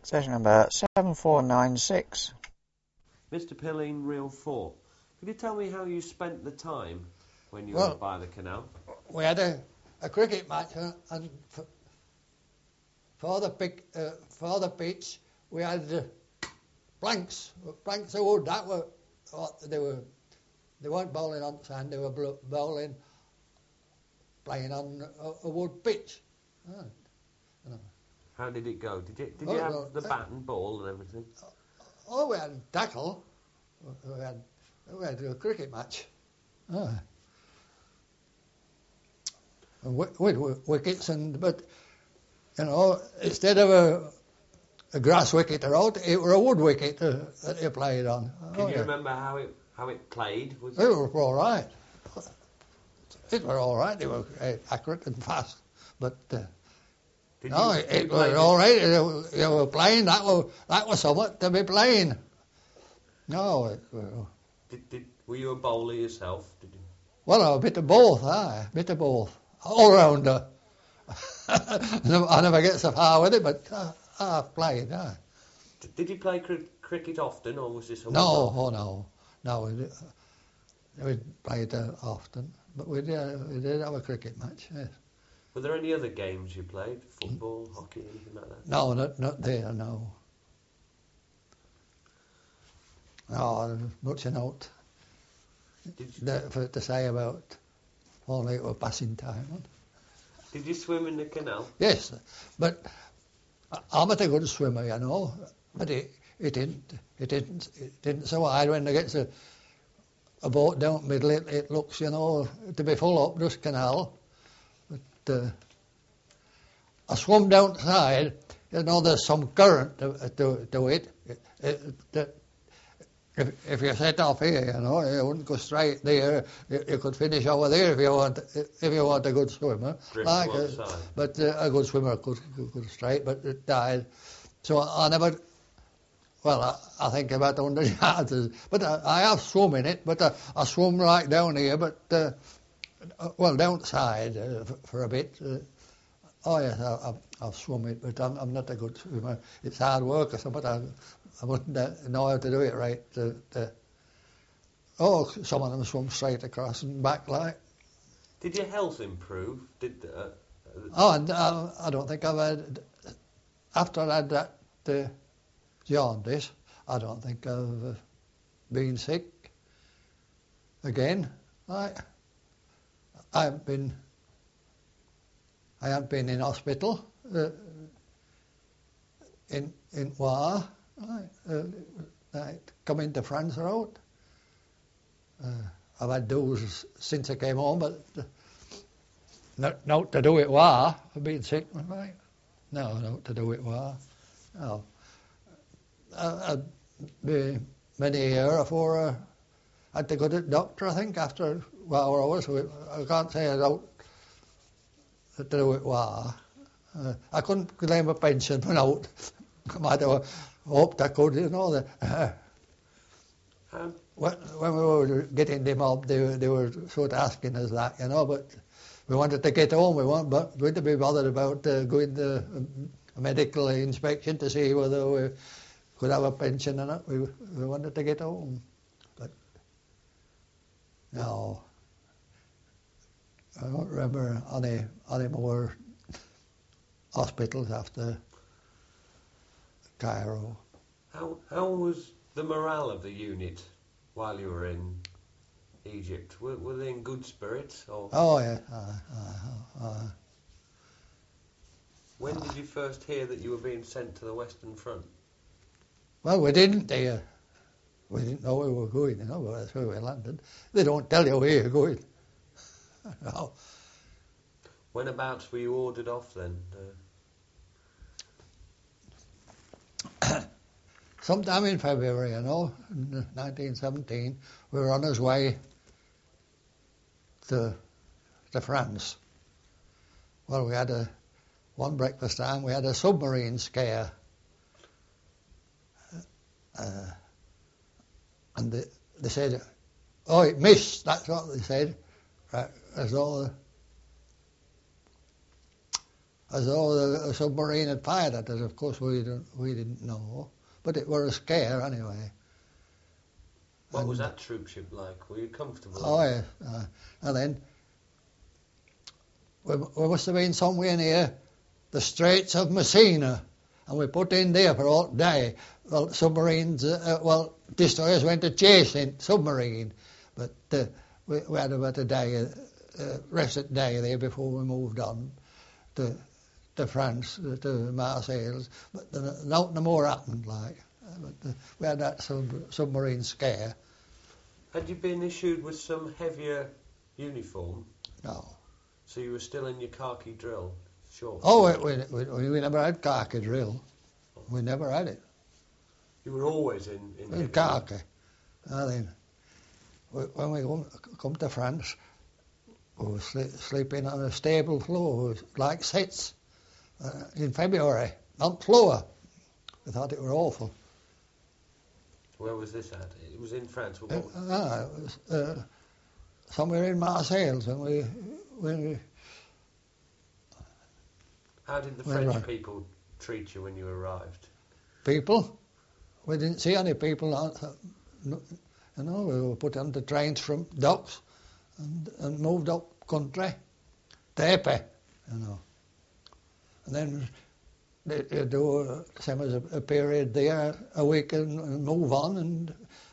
Session number 7496. Mr. Pilling, Reel 4. Could you tell me how you spent the time when you Well, were by the canal? We had a cricket match, and for the pitch we had planks of wood. That were what they were. They weren't bowling on sand. They were playing on a wood pitch. How did it go? Did you have the bat and ball and everything? Oh, we had tackle. We had a cricket match. With wickets, but instead of a grass wicket out, it were a wood wicket that you played on. Can you remember how it played? It was all right. It were all right. They were accurate and fast, but it was all right. You were playing. That was somewhat to be playing. No, were you a bowler yourself? Did you? Well, a bit of both. A bit of both. All rounder. I never get so far with it, but I've played. Did you play cricket often, or was this? No. We played often, but we did have a cricket match. Yes. Were there any other games you played? Football, hockey, anything like that? No, not there. No. No, much enough to say about. Only it was passing time. Did you swim in the canal? Yes, but I'm not a good swimmer, But it didn't so wide. When there gets a boat down the middle, it looks, to be full up this canal. But I swum down the side. There's some current to it. If you set off here, you wouldn't go straight there. You could finish over there if you want a good swimmer. But a good swimmer could go straight, but it died. So I never. Well, I think about 100 yards. But I have swum in it. But I swum right down here. But down the side for a bit. Yes, I've swum it, but I'm not a good swimmer. It's hard work or something. I wouldn't know how to do it right. Some of them swim straight across and back like. Did your health improve? I don't think I've had. After I had that jaundice, I don't think I've been sick again. I haven't been in hospital in War. I come into France road. I've had those since I came home, but not to do it War. I've been sick, right? No, not to do it War. No. I'd be many a year before I had to go to the doctor, I think, after hours. I can't say I don't to do it War. I couldn't claim a pension when out. I might have hoped I could, When we were getting them up, they were sort of asking us that, but we wanted to get home. We weren't going to be bothered about going to a medical inspection to see whether we could have a pension or not. We wanted to get home. But no, I don't remember any more hospitals after Cairo. How was the morale of the unit while you were in Egypt? Were they in good spirits? Or? Oh, yeah. When did you first hear that you were being sent to the Western Front? Well, we didn't hear. We didn't know where we were going, but that's where we landed. They don't tell you where you're going. No. Whenabouts were you ordered off then? Sometime in February, in 1917, we were on our way to France. Well, we had one breakfast time, we had a submarine scare. And they said, it missed, that's what they said. Right, as though as though the submarine had fired at us. Of course, we didn't know, but it were a scare anyway. What was that troopship like? Were you comfortable? Oh, yes. And then we must have been somewhere near the Straits of Messina, and we put in there for all day. Well, submarines, destroyers went to chasing submarine, but we had about a day, rest day there before we moved on to France, to Marseilles. But no more happened, like. But we had that submarine scare. Had you been issued with some heavier uniform? No. So you were still in your khaki drill? Sure. Oh, we never had khaki drill. We never had it. You were always in khaki. And then, when we come to France, we were sleeping on a stable floor, like sits, in February, on floor. We thought it were awful. Where was this at? It was in France. It was somewhere in Marseilles when we. How did the French people treat you when you arrived? People? We didn't see any people. We were put on the trains from docks and moved up country to Épée, And then they do same as a period there, a week and move on, and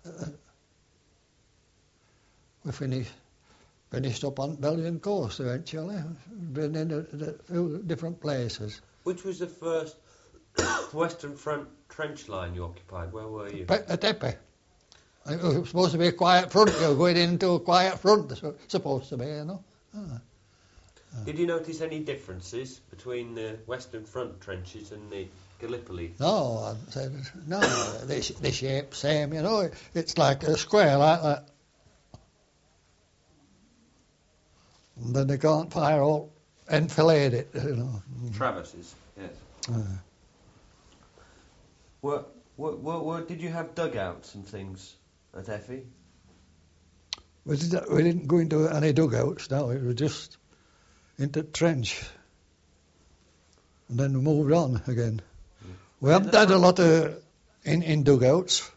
we finished up on Belgian coast eventually. Been in a few different places. Which was the first Western Front trench line you occupied? Where were you? At Épée. It was supposed to be a quiet front. You were going into a quiet front. It's supposed to be, Did you notice any differences between the Western Front trenches and the Gallipoli? No, I said no. The shape same, It's like a square like that. And then they can't fire all enfilade it, Traverses, yes. Did you have dugouts and things at Effie? We didn't go into any dugouts. No, it was just into trench, and then we moved on again. Yeah. We haven't had a lot of in dugouts.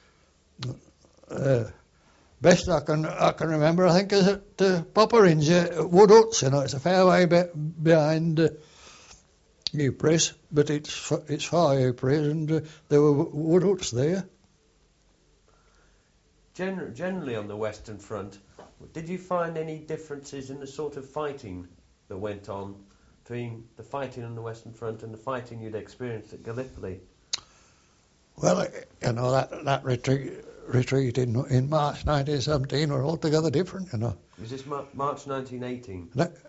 Best I can remember, I think, is at Popperinge, Wood Huts. It's a fair way behind Ypres, but it's far Ypres, and there were Wood Huts there. Generally on the Western Front, did you find any differences in the sort of fighting that went on between the fighting on the Western Front and the fighting you'd experienced at Gallipoli? Well, that retreat in March 1917 were altogether different, Was this March 1918?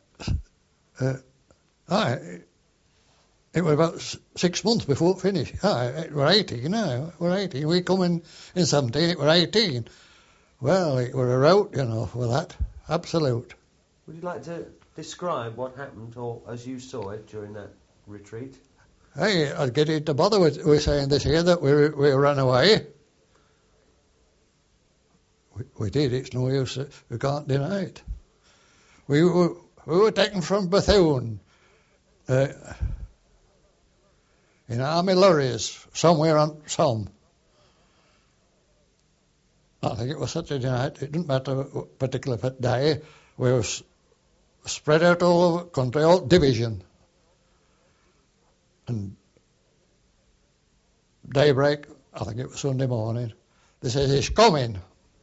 It was about 6 months before it finished. It were 18 now. We're 18. We come in 17, it were 18. Well, it were a rout, for that. Absolute. Would you like to describe what happened, or as you saw it during that retreat? Hey, I'd get into bother with saying this here, that we ran away. We did, it's no use, we can't deny it. We were taken from Bethune in army lorries, somewhere on Somme. I think it was such a night, it didn't matter particularly if it day, we were spread out all over the country, all division. And daybreak, I think it was Sunday morning, they said, he's coming.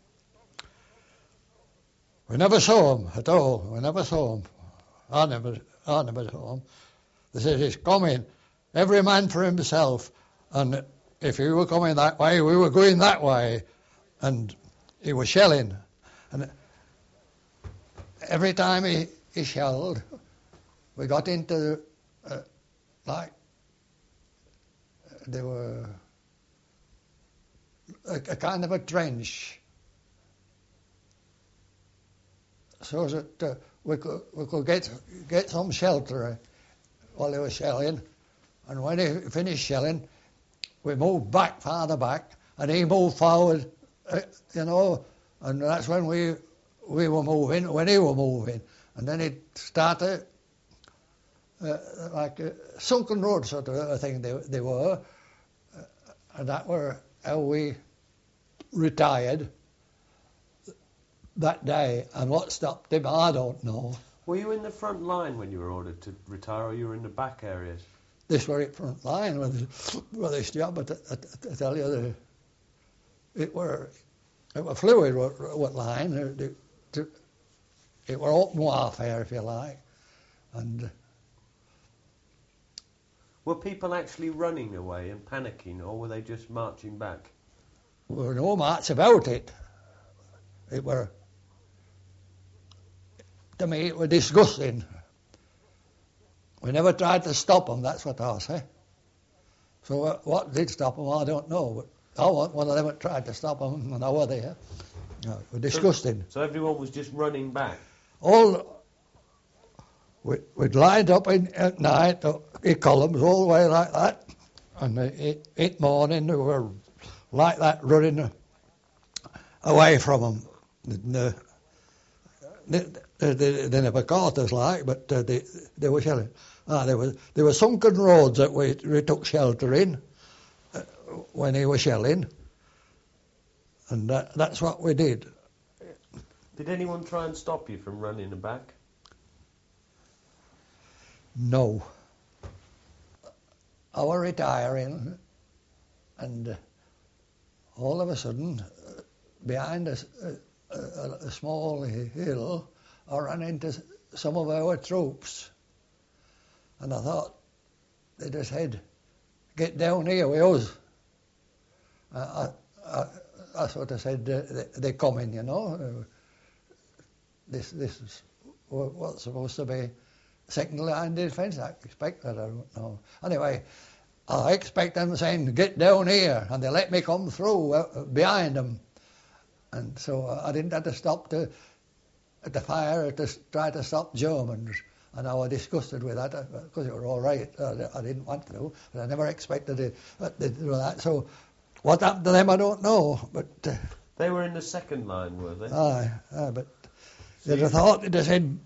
We never saw him at all. We never saw him. I never saw him. They said, he's coming. Every man for himself. And if he were coming that way, we were going that way. And he was shelling. And every time he shelled, we got into, there were a kind of a trench. So that we could get some shelter while they were shelling, and when he finished shelling, we moved back, farther back, and he moved forward, and that's when we were moving, when he were moving, and then it started like a sunken road sort of a thing they were, and that were how we retired that day. And what stopped him, I don't know. Were you in the front line when you were ordered to retire, or you were in the back areas? This were it front line with this job, but I tell you, it were fluid what line. It were open warfare, if you like, and. Were people actually running away and panicking, or were they just marching back? There were no march about it. It were, to me, it were disgusting. We never tried to stop them, that's what I say. So what did stop them, I don't know. But one of them had tried to stop them, and I were there. No, it were disgusting. So everyone was just running back? We'd lined up at night, in columns, all the way like that. And in morning, we were like that, running away from them. They never caught us, like, but they were shelling. There were sunken roads that we took shelter in when he was shelling. And that's what we did. Did anyone try and stop you from running back? No. I was retiring, and all of a sudden, behind a small hill, I ran into some of our troops, and I thought they just said, "Get down here with us." I sort of said, "They're coming, you know. This is what's supposed to be second line defence. I expect that, I don't know. Anyway, I expect them saying, 'Get down here,' and they let me come through behind them. And so I didn't have to stop at the fire to try to stop Germans. And I was disgusted with that because it was all right. I didn't want to, but I never expected to do that. So what happened to them, I don't know. But they were in the second line, were they? Aye, but they'd have thought, they'd have said,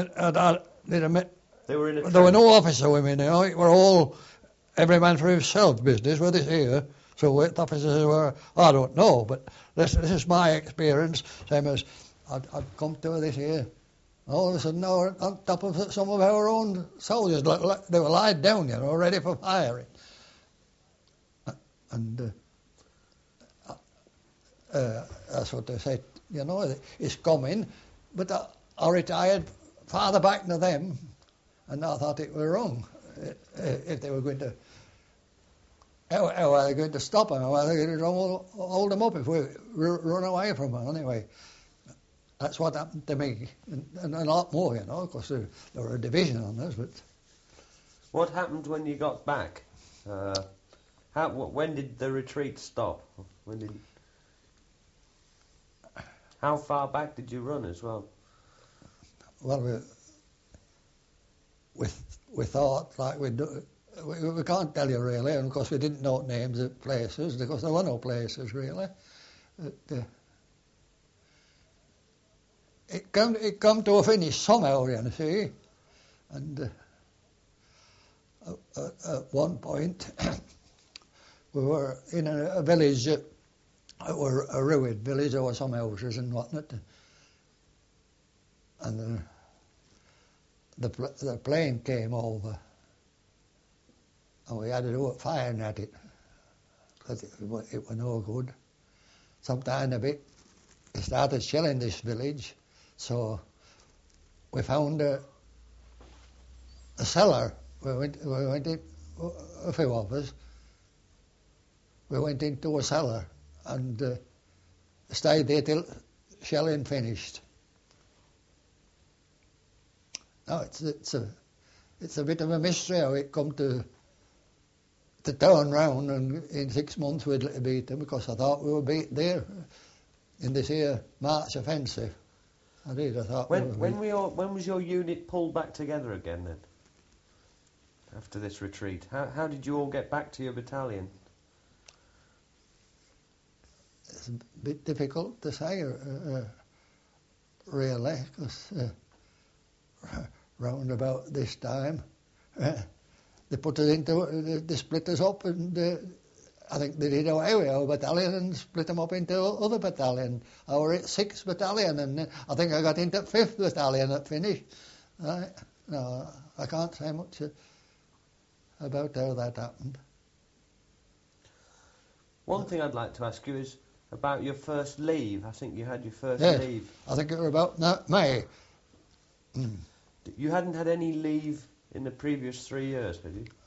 they were in a there were no officer women, you know. It were all every man for himself business with this here. So what officers were, I don't know, but this is my experience. Same as I'd come to this here. All of a sudden, they were on top of some of our own soldiers. They were lying down, you know, ready for firing. And that's what they said, you know, it's coming. But I retired farther back than them, and I thought it was wrong. If they were going to, how are they going to stop them? How are they going to hold them up if we run away from them? Anyway, that's what happened to me, and a lot more, you know, because there were a division on us. But what happened when you got back? When did the retreat stop? How far back did you run as well? Well, we thought like we'd do. We can't tell you really, and of course we didn't know names of places because there were no places really. It come to a finish somehow, you see, and at one point we were in a village, or a ruined village. There were some houses and whatnot, and the plane came over. And we had to do it firing at it, because it was no good. Sometime a bit, they started shelling this village, so we found a cellar. We went in, a few of us, we went into a cellar and stayed there till shelling finished. Now it's a bit of a mystery how it come to turn round, and in 6 months we'd beat them, because I thought we were beat there in this here March offensive. I did. I thought. When was your unit pulled back together again then? After this retreat, how did you all get back to your battalion? It's a bit difficult to say, really, because round about this time, they put it into, they split us up, and I think they did away with our battalion and split them up into other battalion. I was at 6th Battalion, and I think I got into 5th Battalion at finish. No, I can't say much about how that happened. One thing I'd like to ask you is about your first leave. I think you had your first leave. I think it was about May. You hadn't had any leave in the previous 3 years, had you?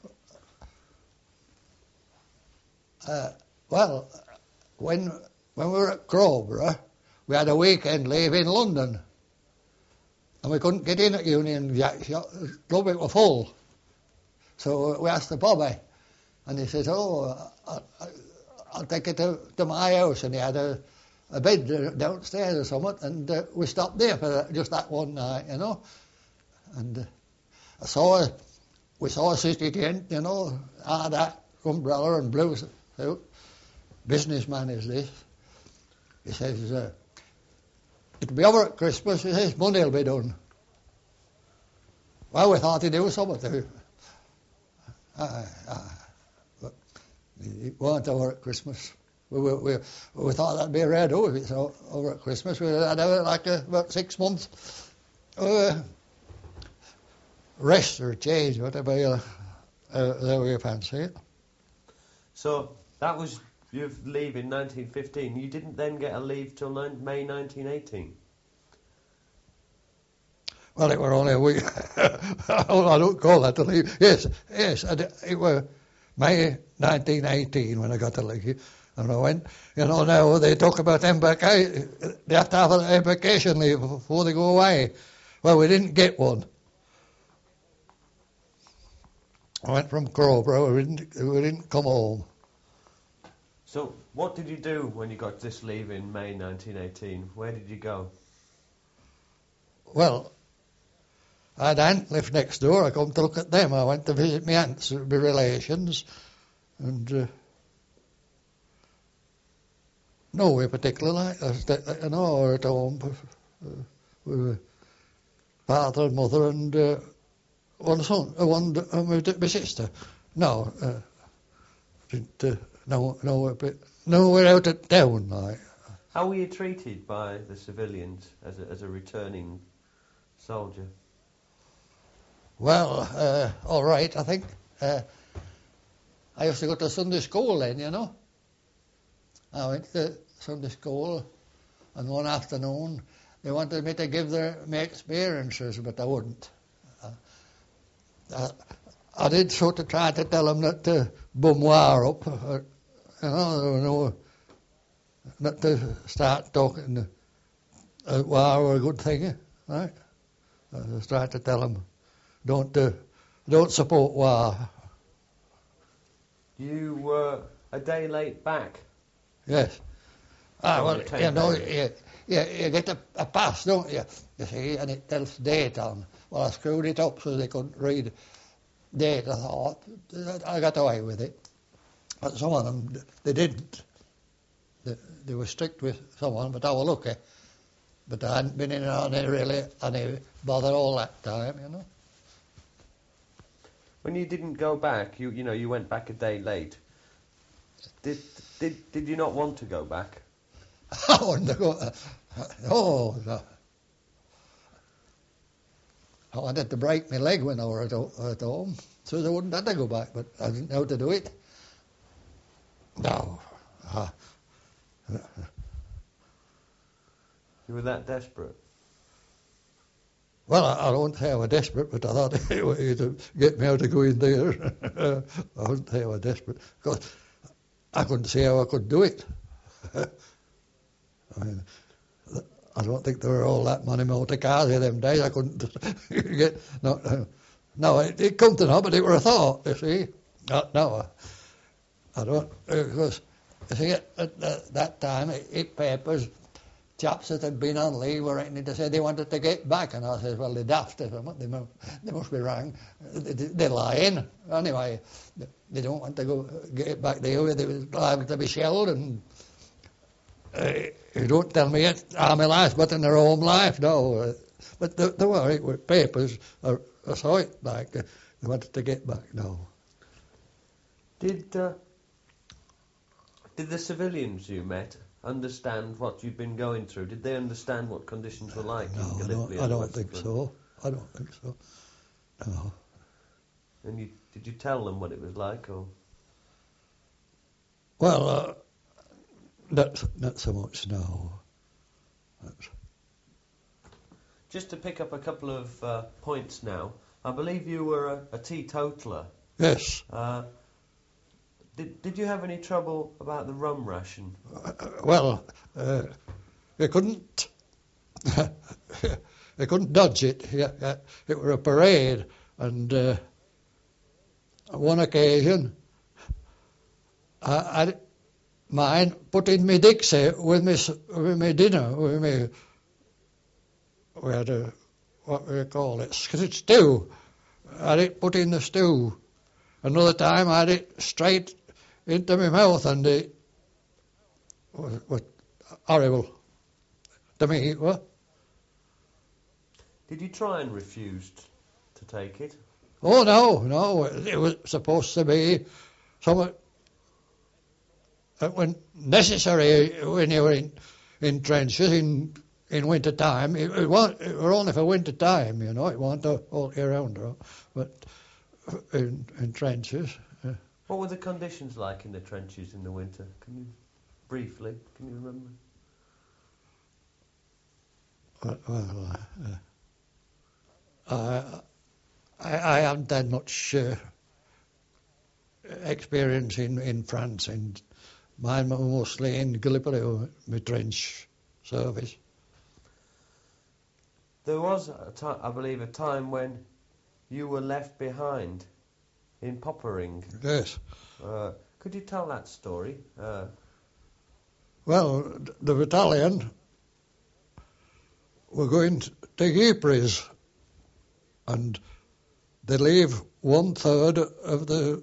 Well, when we were at Crowborough, we had a weekend leave in London, and we couldn't get in at Union Jack shop. The club was full. So we asked the bobby, and he says, I'll take you to my house, and he had a bed downstairs or something, and we stopped there for just that one night, you know. And we saw a city gent, you know, had that umbrella and blue suit. Businessman is this. He says, it'll be over at Christmas. He says, money will be done. Well, we thought he'd do something. But it weren't over at Christmas. We thought that'd be a rare do if it's over at Christmas. We had about 6 months rest or change, whatever you fancy it. So that was your leave in 1915. You didn't then get a leave till May 1918? Well, it were only a week. I don't call that a leave. Yes, it were May 1918 when I got the leave. And I went, you know, now they talk about embarkation. They have to have an embarkation leave before they go away. Well, we didn't get one. I went from Crowborough, we didn't come home. So what did you do when you got this leave in May 1918? Where did you go? Well, I had aunt lived next door. I come to look at them. I went to visit my aunts, my relations, and nowhere particular like that. You know, or at home with father and mother and one son, my sister. No, didn't. Nowhere out at town, like. How were you treated by the civilians as a returning soldier? Well, all right, I think. I used to go to Sunday school then, you know. I went to Sunday school, and one afternoon they wanted me to give my experiences, but I wouldn't. I did sort of try to tell them not to bum war up, you know, not to start talking war were a good thing, right? I just tried to tell them, don't support war. You were a day late back. Yes. Well, you know, you get a pass, don't you? You see, and it tells date on. Well, I screwed it up so they couldn't read date. I thought I got away with it, but some of them they didn't. They were strict with someone, but I was lucky. But I hadn't been in any bother all that time, you know. When you didn't go back, you went back a day late. Did you not want to go back? I wanted to go. No. I wanted to break my leg when I was at home, so they wouldn't have to go back, but I didn't know how to do it. No. You were that desperate? Well, I don't say I was desperate, but I thought it was to get me out of going there. I wouldn't say I was desperate, because I couldn't see how I could do it. I mean, I don't think there were all that many motor cars in them days. I couldn't get... No, it come to know, but it were a thought, you see. No, I don't... Because, you see, at that time, it papers, chaps that had been on leave were writing to say they wanted to get back, and I said, well, they're daft, they must be wrong. They're lying. Anyway, they don't want to get back there. They were liable to be shelled, and... you don't tell me it, army life, but in their home life, no. But there were papers, I saw it, like, They wanted to get back now. Did the civilians you met understand what you'd been going through? Did they understand what conditions were like in Gallipoli? I don't think so. I don't think so. No. And did you tell them what it was like, or? Well, not so much now. Just to pick up a couple of points now, I believe you were a teetotaler. Yes. Did you have any trouble about the rum ration? You couldn't. You couldn't dodge it. It were a parade, and on one occasion, I mine put in me Dixie with me dinner, we had what we call it, stew. I had it put in the stew. Another time I had it straight into my mouth, and it was horrible to me. What? Did you try and refuse to take it? Oh no, it was supposed to be something that when necessary when you were in trenches in winter time. It were only for winter time, it wasn't all year round, but in trenches. What were the conditions like in the trenches in the winter? Can you remember? I haven't had much experience in France, and mine were mostly in Gallipoli, my trench service. There was, I believe, a time when you were left behind in Poppering. Yes. Could you tell that story? Well, the battalion were going to Ypres, and they leave 1/3 of the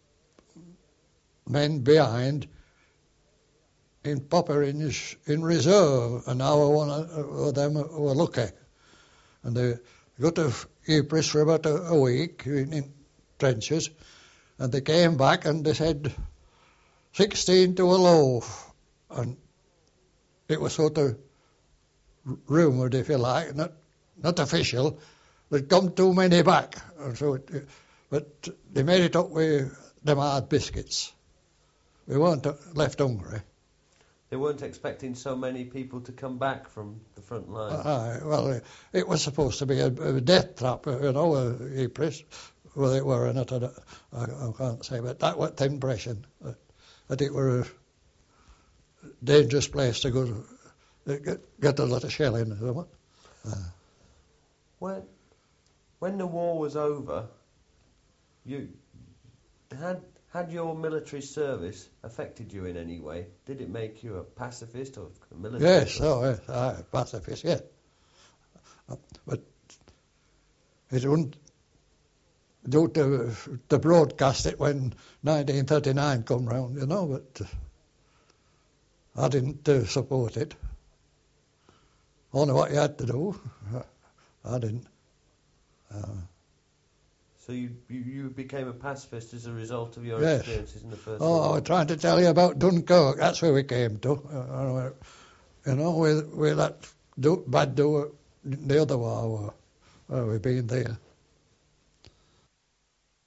men behind in Popperinge in reserve, and our one of them were lucky. And they got to Ypres for about a week in trenches, and they came back and they said 16 to a loaf, and it was sort of rumoured, if you like, not official. There'd come too many back, and so but they made it up with them hard biscuits. We weren't left hungry. They weren't expecting so many people to come back from the front line. Well, it was supposed to be a death trap, Ypres. Whether it were or not, I can't say, but that was the impression, that it were a dangerous place to go to get a lot of shell in. When the war was over, you had your military service affected you in any way? Did it make you a pacifist or a military? Yes, pacifist, yes. But it wouldn't do to broadcast it when 1939 come round, but I didn't support it. Only what you had to do, I didn't. So you became a pacifist as a result of your Yes. experiences in the First World War? I was trying to tell you about Dunkirk. That's where we came to. With that bad do the other war. We've been there.